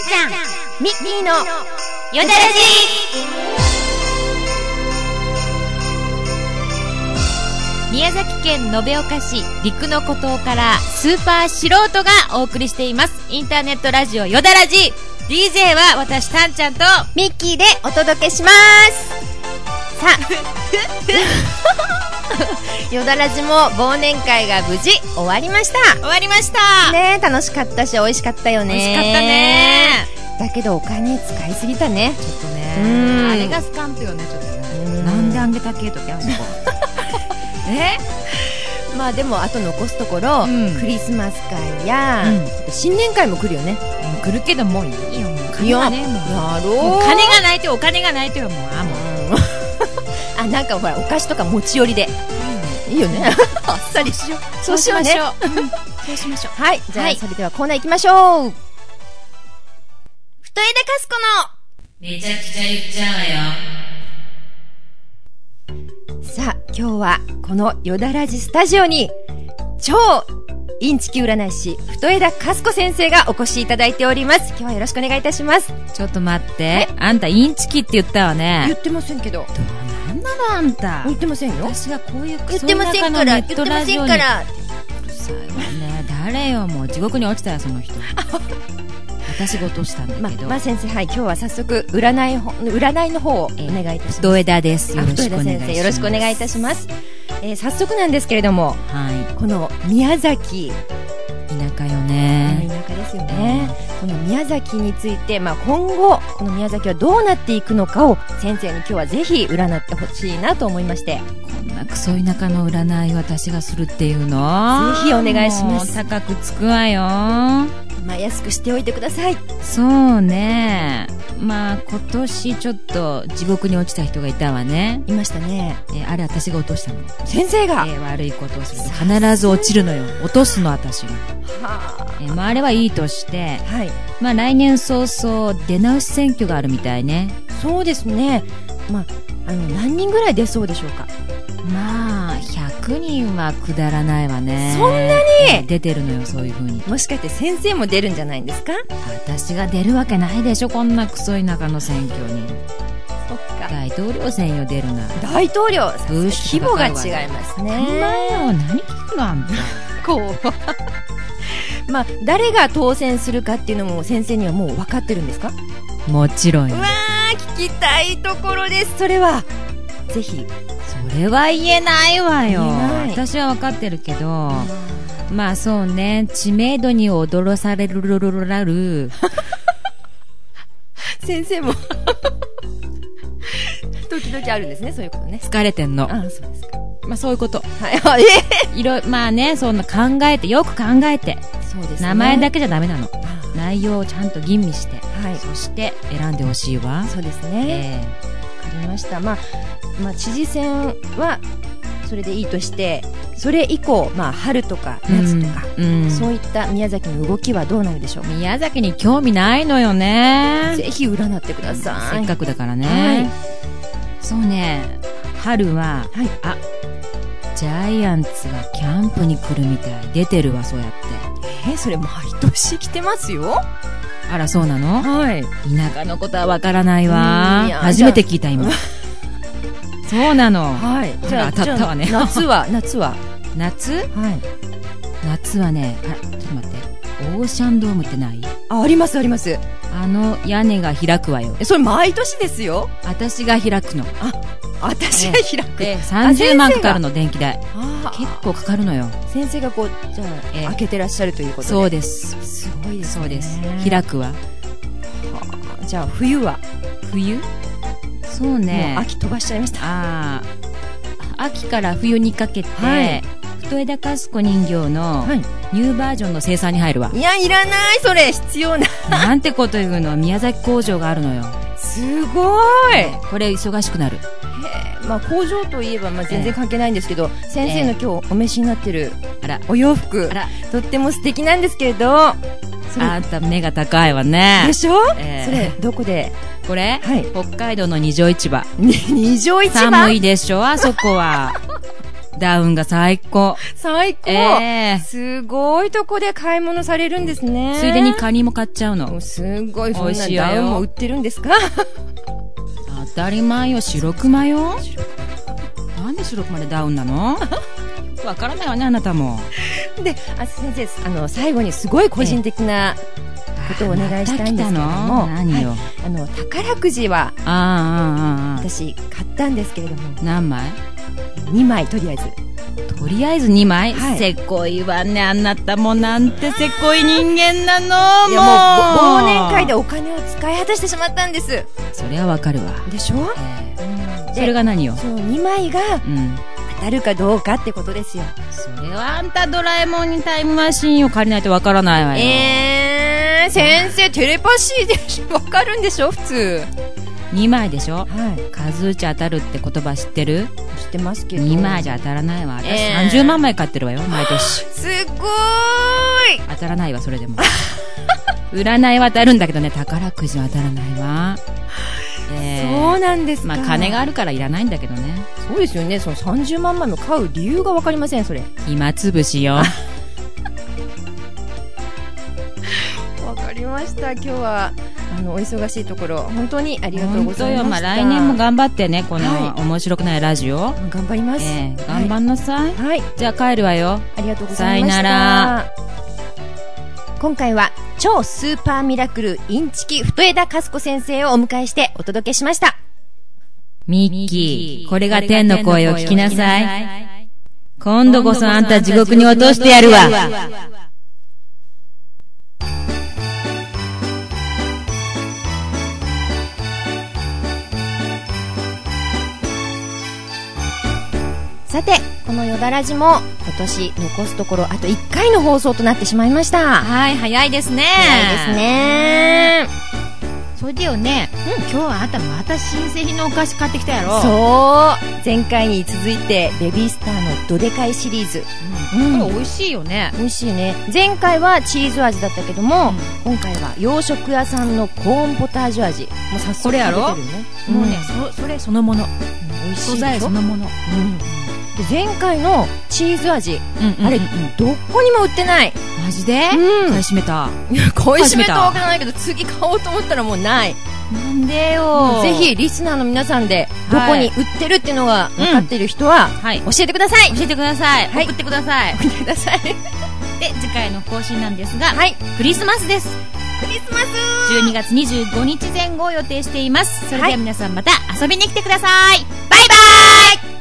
ちゃん、 ミッキーのよだらじ宮崎県延岡市陸の孤島からスーパー素人がお送りしていますインターネットラジオよだらじ。 DJ は私たんちゃんとミッキーでお届けします。さあよだらじも忘年会が無事終わりました。 終わりましたね。楽しかったし美味しかったよね。 美味しかったね。 だけどお金使いすぎたね。 ちょっとね、あれがスカンとよね。ちょっとね、なんであげたけときあそこまあでもあと残すところ、クリスマス会や、新年会も来るよね。 来るけどもういいよ。もう金がね、もうやろう。 もう金がないとお金がないとよ。もうあ、なんかほらお菓子とか持ち寄りでいいよね。あっさりしよう。そうしようね。 そうしましょう。 はい、じゃあそれではコーナー行きましょう。太枝かすこのめちゃくちゃ言っちゃうわよ。 さあ今日はこのよだらじスタジオに超インチキ占い師太枝かすこ先生がお越しいただいております。今日はよろしくお願いいたします。 ちょっと待って、あんたインチキって言ったわね。 言ってませんけど。 なんなのあんた。 言ってませんよ。 私がこういうクソ田舎のネットラジオに。言ってませんから。 うるさいわね。誰よ、もう地獄に落ちたよその人。私が落としたんだけど。 まあ先生、はい、今日は早速占いの方をお願いいたします。 太枝です。よろしくお願いします。 太枝先生よろしくお願いいたします。早速なんですけれども、この宮崎田舎よね。 田舎ですよね。この宮崎について、今後この宮崎はどうなっていくのかを先生に今日はぜひ占ってほしいなと思いまして。 こんなクソ田舎の占いを私がするっていうの？ ぜひお願いします。 高くつくわよ。 安くしておいてください。 そうね。今年ちょっと地獄に落ちた人がいたわね。 いましたね。 あれ私が落としたの。 先生が、 悪いことをすると必ず落ちるのよ。落とすの私が。あれはいいとして、来年早々出直し選挙があるみたいね。 そうですね。何人ぐらい出そうでしょうか。 100人はくだらないわね。 そんなに出てるのよ、そういう風に。 もしかして先生も出るんじゃないんですか？ 私が出るわけないでしょ、こんなクソ田舎の選挙に。 そっか。 大統領選よ、出るな。 大統領規模が違いますね。 何聞くのあんた。 誰が当選するかっていうのも先生にはもう分かってるんですか？ もちろんよ。 聞きたいところです。それはぜひ。 それは言えないわよ。私は分かってるけど、そうね、知名度に踊される先生も時々あるんですね、そういうことね。 疲れてんの。 そうですか。 そういうこと。 はいろそんな考えて、よく考えて。 そうですね。 名前だけじゃダメなの。内容をちゃんと吟味して、そして選んでほしいわ。 そうですね。わかりました。知事選はそれでいいとして、それ以降、春とか夏とか、そういった宮崎の動きはどうなるでしょう。 宮崎に興味ないのよね。 ぜひ占ってください。 せっかくだからね。そうね、春は、ジャイアンツがキャンプに来るみたい。出てるわ、そうやって。 それ毎年来てますよ。 あら、そうなの？田舎のことはわからないわ。初めて聞いた、今。そうなの。じゃあ当たったわね。 夏は夏はね、ちょっと待って。オーシャンドームってない？ ありますあります。 屋根が開くわよ。 それ毎年ですよ。 私が開くの。 私が開く。 30万かかるの、電気代。結構かかるのよ。 先生がじゃあ開けてらっしゃるということで。 そうです。 すごいですね。 そうです。開くわ。 じゃあ冬は？ 冬？そうね。 もう秋飛ばしちゃいました。 秋から冬にかけて、太枝かすこ人形のニューバージョンの生産に入るわ。 いや、いらない。それ必要な。 なんてこと言うの。宮崎工場があるのよ。 すごい。 これ忙しくなる。 工場といえば全然関係ないんですけど、先生の今日お召しになってるお洋服、とっても素敵なんですけれど。あんた目が高いわね。 でしょ？それどこで？ これ、北海道の二条市場。 二条市場？ 寒いでしょ、あそこは。 ダウンが最高。 最高、すごいとこで買い物されるんですね。 ついでにカニも買っちゃうの。 すごい、そんな美味しいよダウンも売ってるんですか？ 当たり前よ、白熊よ。なんで白熊でダウンなの？わからないわね、あなたも。 で、先生、最後にすごい個人的なことをお願いしたいんですけども、 何よ。 宝くじは私買ったんですけれども、 何枚 ？2枚とりあえず。 とりあえず2枚、 はい、 せこいわね、あなたもなんてせこい人間なの。 いや、もう忘年会でお金を使い果たしてしまったんです。 それはわかるわ。 でしょ？ それが何よ。 その2枚が当たるかどうかってことですよ。 それはあんたドラえもんにタイムマシンを借りないとわからないわよ。 先生テレパシーでわかるんでしょ普通。 2枚でしょ。 はい。 数打ち当たるって言葉知ってる？ 知ってますけど。 2枚じゃ当たらないわ。私30万枚買ってるわよ、毎年。 すごーい。 当たらないわ、それでも。占いは当たるんだけどね、宝くじは当たらないわ。 そうなんですか。 まあ金があるからいらないんだけどね。 そうですよね。その30万枚も買う理由がわかりません、それ。 暇つぶしよ。わかりました。今日はお忙しいところ本当にありがとうございました。 まあ、来年も頑張ってね、この面白くないラジオ。 頑張ります。 頑張んなさい。 はい。 じゃあ帰るわよ。 ありがとうございました。 さよなら。 今回は超スーパーミラクルインチキ太枝かす子先生をお迎えしてお届けしました。 ミッキー、これが天の声を聞きなさい。今度こそあんた地獄に落としてやるわ。 さて、このよだらじも今年残すところあと1回の放送となってしまいました。 はい、早いですね。 早いですね。 それでよね、今日はあんたまた新製品のお菓子買ってきたやろ。 そう、前回に続いてベビースターのどでかいシリーズ、 これ美味しいよね。 美味しいね。前回はチーズ味だったけども、今回は洋食屋さんのコーンポタージュ味。もう早速食べてるよね。 もうね、それそのもの、 美味しい素材そのもの。 で、前回のチーズ味、あれ、どこにも売ってない。 マジで？買い占めた。 買い占めたわけじゃないけど、次買おうと思ったらもうない。 なんでよ。 ぜひリスナーの皆さんでどこに売ってるっていうのが分かってる人は教えてください。 教えてください。送ってください。 送ってください。 で、次回の更新なんですが、クリスマスです。 クリスマス 12月25日前後を予定しています。それでは皆さんまた遊びに来てください。バイバーイ。